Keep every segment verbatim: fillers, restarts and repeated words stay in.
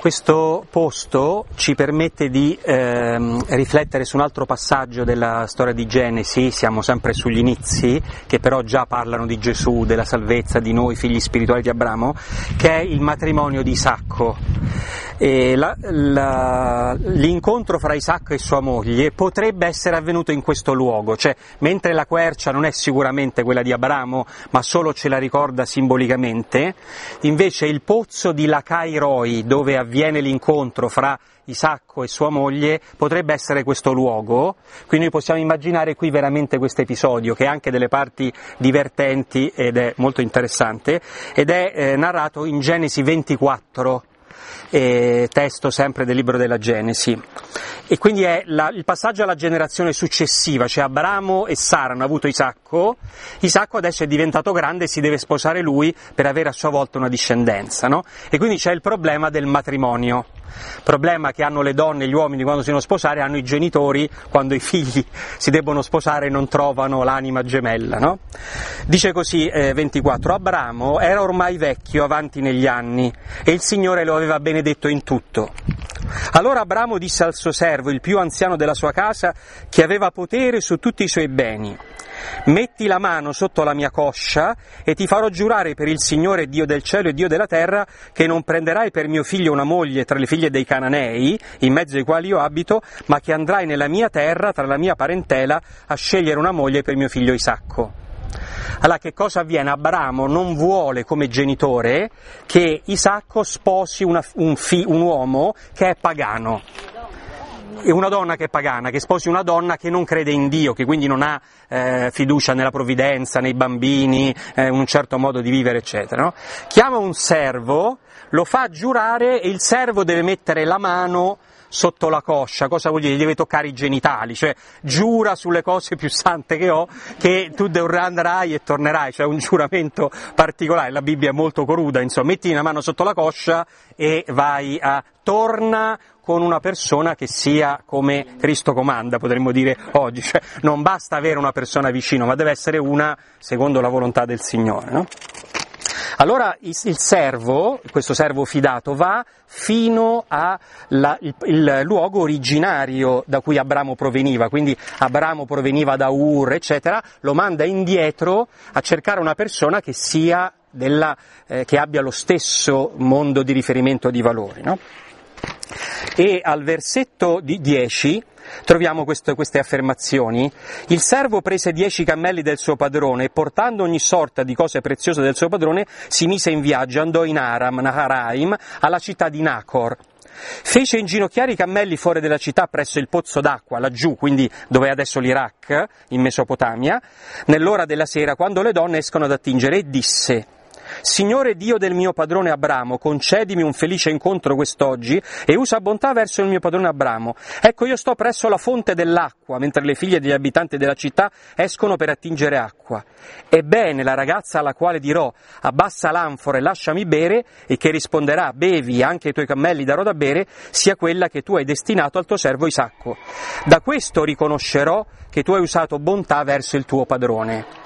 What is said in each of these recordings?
Questo posto ci permette di ehm, riflettere su un altro passaggio della storia di Genesi, siamo sempre sugli inizi, che però già parlano di Gesù, della salvezza, di noi figli spirituali di Abramo, che è il matrimonio di Isacco. E la, la, l'incontro fra Isacco e sua moglie potrebbe essere avvenuto in questo luogo, cioè mentre la quercia non è sicuramente quella di Abramo, ma solo ce la ricorda simbolicamente, invece il pozzo di Lacai Roi, dove avviene l'incontro fra Isacco e sua moglie, potrebbe essere questo luogo. Quindi noi possiamo immaginare qui veramente questo episodio, che ha anche delle parti divertenti ed è molto interessante, ed è eh, narrato in Genesi ventiquattro, eh, testo sempre del libro della Genesi. E quindi è la, il passaggio alla generazione successiva, cioè Abramo e Sara hanno avuto Isacco, Isacco adesso è diventato grande e si deve sposare lui per avere a sua volta una discendenza, no? E quindi c'è il problema del matrimonio, problema che hanno le donne e gli uomini quando si devono sposare, hanno i genitori quando i figli si debbono sposare e non trovano l'anima gemella, no? Dice così eh, ventiquattro, Abramo era ormai vecchio, avanti negli anni, e il Signore lo aveva benedetto in tutto. Allora Abramo disse al suo servo, il più anziano della sua casa, che aveva potere su tutti i suoi beni: metti la mano sotto la mia coscia e ti farò giurare per il Signore Dio del cielo e Dio della terra che non prenderai per mio figlio una moglie tra le figlie dei Cananei, in mezzo ai quali io abito, ma che andrai nella mia terra, tra la mia parentela, a scegliere una moglie per mio figlio Isacco. Allora che cosa avviene? Abramo non vuole come genitore che Isacco sposi una, un, fi, un uomo che è pagano, e una donna che è pagana, che sposi una donna che non crede in Dio, che quindi non ha eh, fiducia nella provvidenza, nei bambini, eh, un certo modo di vivere, eccetera, no? Chiama un servo, lo fa giurare e il servo deve mettere la mano sotto la coscia. Cosa vuol dire? Gli deve toccare i genitali, cioè giura sulle cose più sante che ho che tu andrai e tornerai, cioè un giuramento particolare. La Bibbia è molto cruda, insomma, metti una mano sotto la coscia e vai a torna con una persona che sia come Cristo comanda, potremmo dire oggi, cioè non basta avere una persona vicino, ma deve essere una secondo la volontà del Signore, no? Allora il servo, questo servo fidato, va fino al il, il luogo originario da cui Abramo proveniva, quindi Abramo proveniva da Ur, eccetera, lo manda indietro a cercare una persona che sia della, eh, che abbia lo stesso mondo di riferimento di valori, no? E al versetto di dieci troviamo questo, queste affermazioni. Il servo prese dieci cammelli del suo padrone e portando ogni sorta di cose preziose del suo padrone si mise in viaggio, andò in Aram, Naharaim, alla città di Nacor. Fece inginocchiare i cammelli fuori della città presso il pozzo d'acqua, laggiù, quindi dove è adesso l'Iraq, in Mesopotamia, nell'ora della sera, quando le donne escono ad attingere, e disse: Signore Dio del mio padrone Abramo, concedimi un felice incontro quest'oggi e usa bontà verso il mio padrone Abramo. Ecco, io sto presso la fonte dell'acqua, mentre le figlie degli abitanti della città escono per attingere acqua. Ebbene, la ragazza alla quale dirò: abbassa l'anfora e lasciami bere, e che risponderà: bevi, anche i tuoi cammelli darò da bere, sia quella che tu hai destinato al tuo servo Isacco. Da questo riconoscerò che tu hai usato bontà verso il tuo padrone.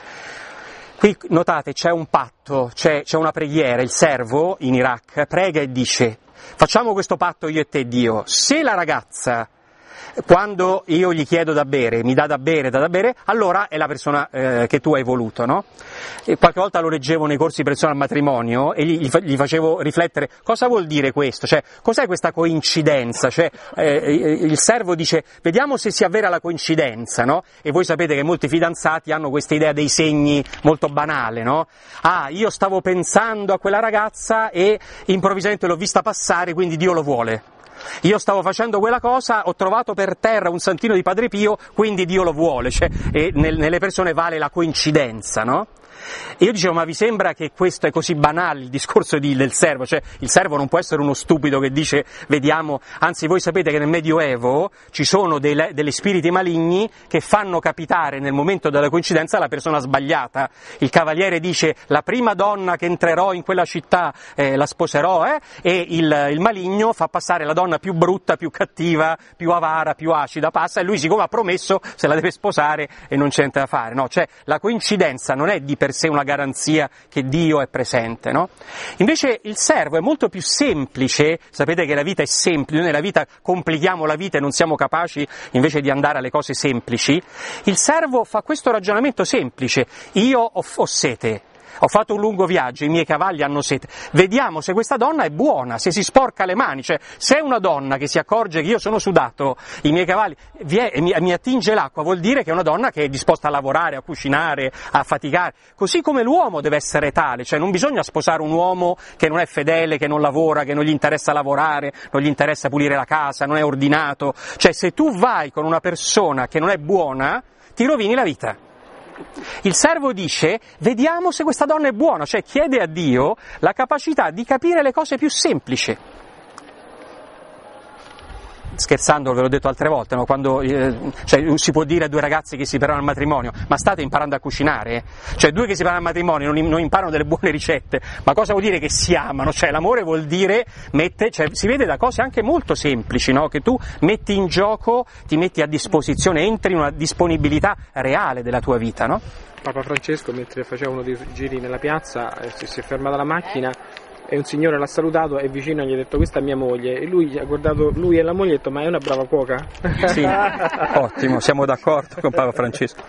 Qui notate c'è un patto, c'è, c'è una preghiera, il servo in Iraq prega e dice: facciamo questo patto io e te Dio, se la ragazza quando io gli chiedo da bere mi dà da bere, dà da bere, allora è la persona eh, che tu hai voluto, no? E qualche volta lo leggevo nei corsi di preparazione al matrimonio e gli, gli facevo riflettere cosa vuol dire questo, cioè cos'è questa coincidenza, cioè eh, il servo dice vediamo se si avvera la coincidenza, no? E voi sapete che molti fidanzati hanno questa idea dei segni molto banale, no? Ah, io stavo pensando a quella ragazza e improvvisamente l'ho vista passare, quindi Dio lo vuole. Io stavo facendo quella cosa, ho trovato per terra un santino di Padre Pio, quindi Dio lo vuole, cioè, e nel, nelle persone vale la coincidenza, no? E io dicevo, ma vi sembra che questo è così banale, il discorso di, del servo? Cioè, il servo non può essere uno stupido che dice, vediamo, anzi voi sapete che nel Medioevo ci sono delle, delle spiriti maligni che fanno capitare nel momento della coincidenza la persona sbagliata. Il cavaliere dice, la prima donna che entrerò in quella città eh, la sposerò, eh? E il, il maligno fa passare la donna più brutta, più cattiva, più avara, più acida, passa, e lui siccome ha promesso se la deve sposare e non c'è niente da fare, no? Cioè, la coincidenza non è di per per sé una garanzia che Dio è presente, no? Invece il servo è molto più semplice, sapete che la vita è semplice, noi nella vita complichiamo la vita e non siamo capaci invece di andare alle cose semplici. Il servo fa questo ragionamento semplice: io ho, ho sete. Ho fatto un lungo viaggio, i miei cavalli hanno sete. Vediamo se questa donna è buona, se si sporca le mani. Cioè, se è una donna che si accorge che io sono sudato, i miei cavalli, e mi, mi attinge l'acqua, vuol dire che è una donna che è disposta a lavorare, a cucinare, a faticare. Così come l'uomo deve essere tale. Cioè, non bisogna sposare un uomo che non è fedele, che non lavora, che non gli interessa lavorare, non gli interessa pulire la casa, non è ordinato. Cioè, se tu vai con una persona che non è buona, ti rovini la vita. Il servo dice: vediamo se questa donna è buona, cioè chiede a Dio la capacità di capire le cose più semplici. Scherzando, ve l'ho detto altre volte, no? Quando eh, cioè, si può dire a due ragazzi che si preparano al matrimonio: ma state imparando a cucinare? Cioè, due che si preparano al matrimonio non, non imparano delle buone ricette, ma cosa vuol dire che si amano? Cioè, l'amore vuol dire mette, cioè, si vede da cose anche molto semplici, no? Che tu metti in gioco, ti metti a disposizione, entri in una disponibilità reale della tua vita, no? Papa Francesco, mentre faceva uno dei giri nella piazza, si, si è fermata la macchina e un signore l'ha salutato e vicino gli ha detto: questa è mia moglie, e lui ha guardato lui e la moglie e ha detto: ma è una brava cuoca? Sì, ottimo, siamo d'accordo con Papa Francesco.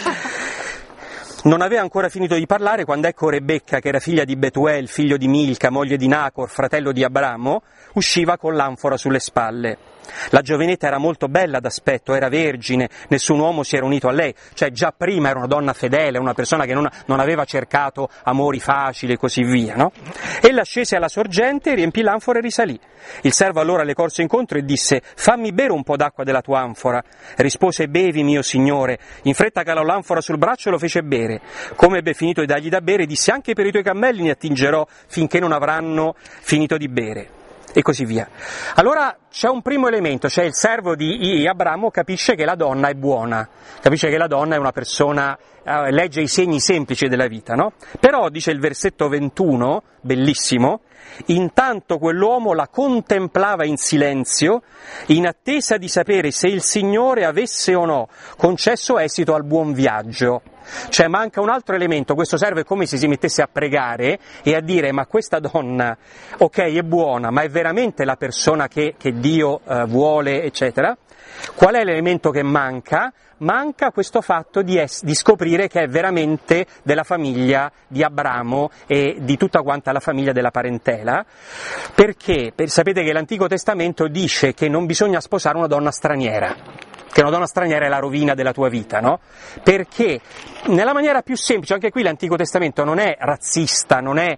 Non aveva ancora finito di parlare quando ecco Rebecca, che era figlia di Betuel, figlio di Milca, moglie di Nacor, fratello di Abramo, usciva con l'anfora sulle spalle. La giovinetta era molto bella d'aspetto, era vergine, nessun uomo si era unito a lei, cioè già prima era una donna fedele, una persona che non, non aveva cercato amori facili e così via, no? Ella scese alla sorgente, riempì l'anfora e risalì. Il servo allora le corse incontro e disse: fammi bere un po' d'acqua della tua anfora. Rispose: bevi, mio signore. In fretta calò l'anfora sul braccio e lo fece bere. Come ebbe finito di dargli da bere, disse: anche per i tuoi cammelli ne attingerò finché non avranno finito di bere. E così via. Allora c'è un primo elemento, cioè il servo di Abramo capisce che la donna è buona, capisce che la donna è una persona, eh, legge i segni semplici della vita, no? Però, dice il versetto ventuno, bellissimo: intanto quell'uomo la contemplava in silenzio, in attesa di sapere se il Signore avesse o no concesso esito al buon viaggio. Cioè manca un altro elemento, questo servo è come se si mettesse a pregare e a dire: ma questa donna, ok, è buona, ma è veramente la persona che, che Dio eh, vuole, eccetera. Qual è l'elemento che manca? Manca questo fatto di, es- di scoprire che è veramente della famiglia di Abramo e di tutta quanta la famiglia della parentela, perché per, sapete che l'Antico Testamento dice che non bisogna sposare una donna straniera, che una donna straniera è la rovina della tua vita, no? Perché nella maniera più semplice, anche qui l'Antico Testamento non è razzista, non è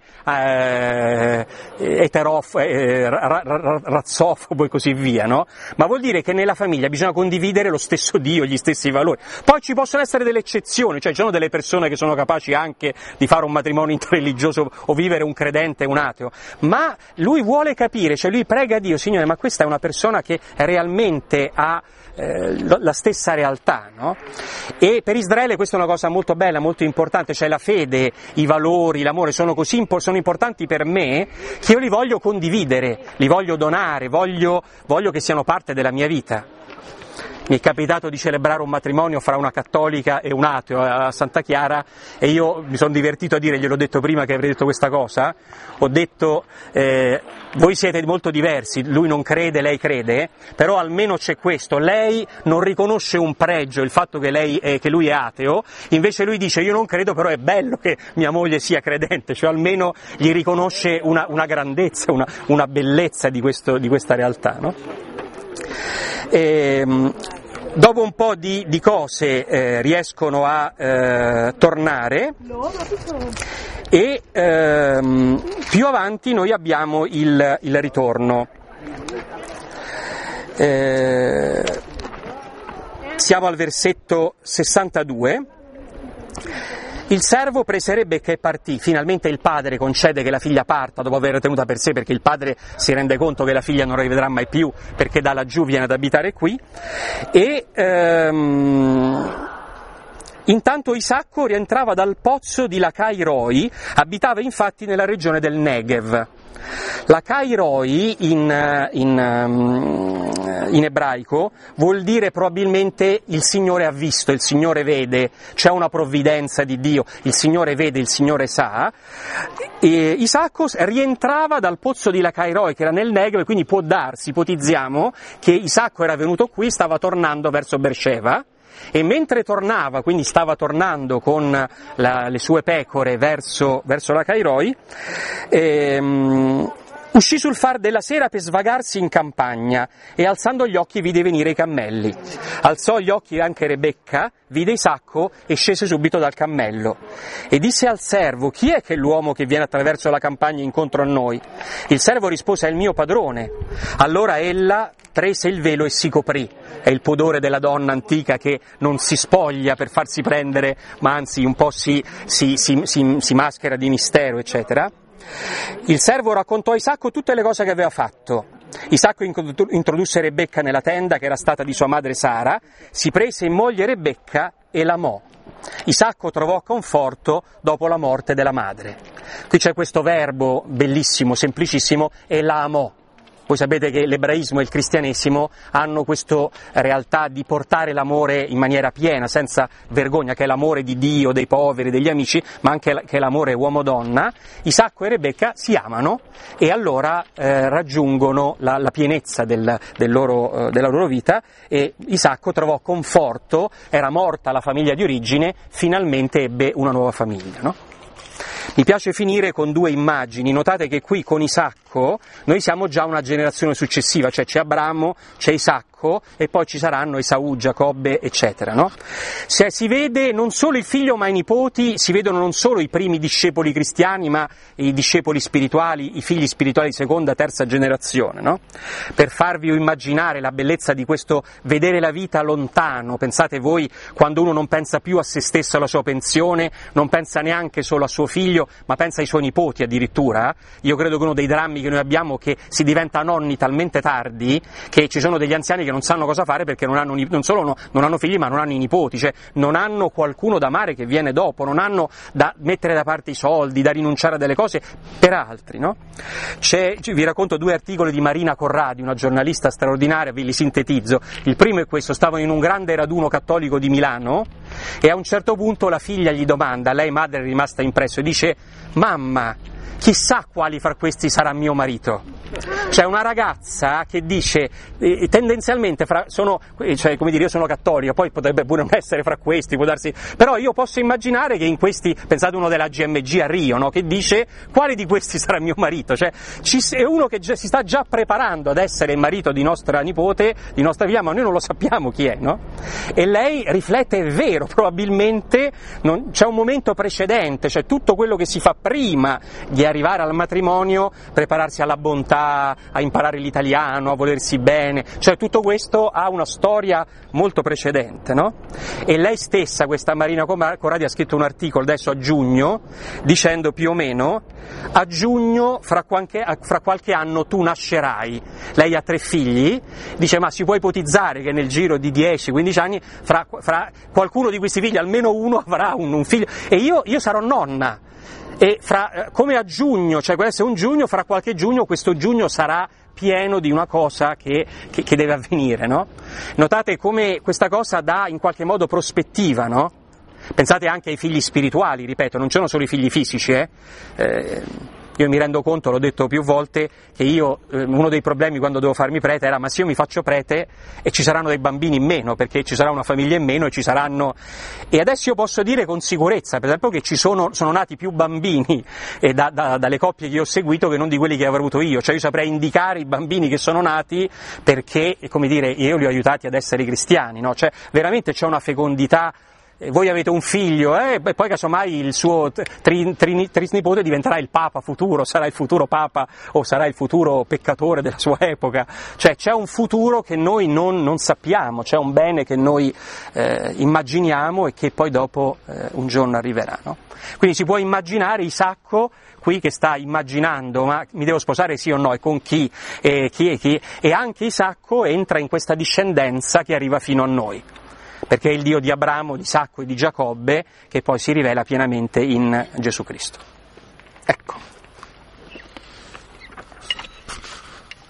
eh, eterof- eh, ra- ra- razzofobo e così via, no? Ma vuol dire che nella famiglia bisogna condividere lo stesso Dio, gli stessi valori. Poi ci possono essere delle eccezioni, cioè ci sono delle persone che sono capaci anche di fare un matrimonio interreligioso o vivere un credente e un ateo, ma lui vuole capire, cioè lui prega Dio: Signore, ma questa è una persona che realmente ha Eh, la stessa realtà, no? E per Israele questa è una cosa molto bella, molto importante, cioè la fede, i valori, l'amore sono così impo- sono importanti per me che io li voglio condividere, li voglio donare, voglio, voglio che siano parte della mia vita. Mi è capitato di celebrare un matrimonio fra una cattolica e un ateo a Santa Chiara e io mi sono divertito a dire, gliel'ho detto prima che avrei detto questa cosa, ho detto eh, voi siete molto diversi, lui non crede, lei crede, però almeno c'è questo: lei non riconosce un pregio, il fatto che, lei è, che lui è ateo, invece lui dice: io non credo, però è bello che mia moglie sia credente, cioè almeno gli riconosce una, una grandezza, una, una bellezza di, questo, di questa realtà, no? E, dopo un po' di, di cose eh, riescono a eh, tornare e ehm, più avanti noi abbiamo il, il ritorno. Eh, siamo al versetto sessantadue. Il servo prese Rebecca e partì. Finalmente il padre concede che la figlia parta dopo averla tenuta per sé, perché il padre si rende conto che la figlia non la rivedrà mai più, perché da laggiù viene ad abitare qui. E ehm, intanto Isacco rientrava dal pozzo di Lacai Roi, abitava infatti nella regione del Negev. La kairoi in, in, in ebraico vuol dire probabilmente il Signore ha visto, il Signore vede, c'è una provvidenza di Dio, il Signore vede, il Signore sa. E Isacco rientrava dal pozzo di Lacairoi che era nel Negev, e quindi può darsi, ipotizziamo, che Isacco era venuto qui, stava tornando verso Beersheva, e mentre tornava, quindi stava tornando con la, le sue pecore verso, verso Lacairoi, ehm, uscì sul far della sera per svagarsi in campagna e alzando gli occhi vide venire i cammelli. Alzò gli occhi anche Rebecca, vide Isacco e scese subito dal cammello. E disse al servo: chi è che l'uomo che viene attraverso la campagna incontro a noi? Il servo rispose: è il mio padrone. Allora ella prese il velo e si coprì. È il pudore della donna antica che non si spoglia per farsi prendere, ma anzi un po' si, si, si, si, si maschera di mistero, eccetera. Il servo raccontò a Isacco tutte le cose che aveva fatto. Isacco introdusse Rebecca nella tenda che era stata di sua madre Sara, si prese in moglie Rebecca e l'amò. Isacco trovò conforto dopo la morte della madre. Qui c'è questo verbo bellissimo, semplicissimo, e la amò. Voi sapete che l'ebraismo e il cristianesimo hanno questa realtà di portare l'amore in maniera piena, senza vergogna, che è l'amore di Dio, dei poveri, degli amici, ma anche che è l'amore uomo-donna. Isacco e Rebecca si amano e allora eh, raggiungono la, la pienezza del, del loro, eh, della loro vita, e Isacco trovò conforto, era morta la famiglia di origine, finalmente ebbe una nuova famiglia, no? Mi piace finire con due immagini. Notate che qui con Isacco noi siamo già una generazione successiva, cioè c'è Abramo, c'è Isacco e poi ci saranno Esaù, Giacobbe, eccetera, no? Se si vede non solo il figlio ma i nipoti, si vedono non solo i primi discepoli cristiani ma i discepoli spirituali, i figli spirituali di seconda, terza generazione, no? Per farvi immaginare la bellezza di questo vedere la vita lontano. Pensate voi, quando uno non pensa più a se stesso, alla sua pensione, non pensa neanche solo a suo figlio, ma pensa ai suoi nipoti addirittura. Io credo che uno dei drammi che noi abbiamo è che si diventa nonni talmente tardi che ci sono degli anziani che non sanno cosa fare perché non hanno, non solo no, non hanno figli ma non hanno i nipoti, cioè non hanno qualcuno da amare che viene dopo, non hanno da mettere da parte i soldi, da rinunciare a delle cose per altri, no? C'è, vi racconto due articoli di Marina Corradi, una giornalista straordinaria, ve li sintetizzo. Il primo è questo: stavano in un grande raduno cattolico di Milano e a un certo punto la figlia gli domanda, lei madre è rimasta impresso, e dice: mamma, chissà quali fra questi sarà mio marito. C'è una ragazza che dice eh, tendenzialmente fra, sono, cioè come dire, io sono cattolica, poi potrebbe pure non essere fra questi, può darsi, però io posso immaginare che in questi, pensate uno della G M G a Rio, no, che dice quale di questi sarà mio marito, cioè ci, è uno che già, si sta già preparando ad essere il marito di nostra nipote, di nostra figlia, ma noi non lo sappiamo chi è, no? E lei riflette, è vero, probabilmente non, c'è un momento precedente, cioè tutto quello che si fa prima di arrivare al matrimonio, prepararsi alla bontà, a imparare l'italiano, a volersi bene, cioè tutto questo ha una storia molto precedente, no? E lei stessa, questa Marina Corradi, ha scritto un articolo adesso a giugno dicendo più o meno: a giugno fra qualche, fra qualche anno tu nascerai. Lei ha tre figli, dice: ma si può ipotizzare che nel giro di dieci quindici anni fra, fra qualcuno di questi figli, almeno uno avrà un, un figlio, e io, io sarò nonna. E fra, come a giugno, cioè questo è un giugno, fra qualche giugno questo giugno sarà pieno di una cosa che, che, che deve avvenire, no? Notate come questa cosa dà in qualche modo prospettiva, no? Pensate anche ai figli spirituali, ripeto, non sono solo i figli fisici, eh? eh Io mi rendo conto, l'ho detto più volte, che io, eh, uno dei problemi quando devo farmi prete era: ma se io mi faccio prete e ci saranno dei bambini in meno, perché ci sarà una famiglia in meno e ci saranno... E adesso io posso dire con sicurezza, per esempio, che ci sono, sono nati più bambini eh, da, da, dalle coppie che io ho seguito che non di quelli che avrò avuto io, cioè io saprei indicare i bambini che sono nati perché, come dire, io li ho aiutati ad essere cristiani, no? Cioè veramente c'è una fecondità. Voi avete un figlio eh, e poi casomai il suo tri, tri, trisnipote diventerà il papa futuro, sarà il futuro papa o sarà il futuro peccatore della sua epoca, cioè c'è un futuro che noi non, non sappiamo, c'è un bene che noi eh, immaginiamo e che poi dopo eh, un giorno arriverà, no? Quindi si può immaginare Isacco qui che sta immaginando: ma mi devo sposare sì o no, e con chi, e chi e chi, e anche Isacco entra in questa discendenza che arriva fino a noi, perché è il Dio di Abramo, di Isacco e di Giacobbe che poi si rivela pienamente in Gesù Cristo. Ecco.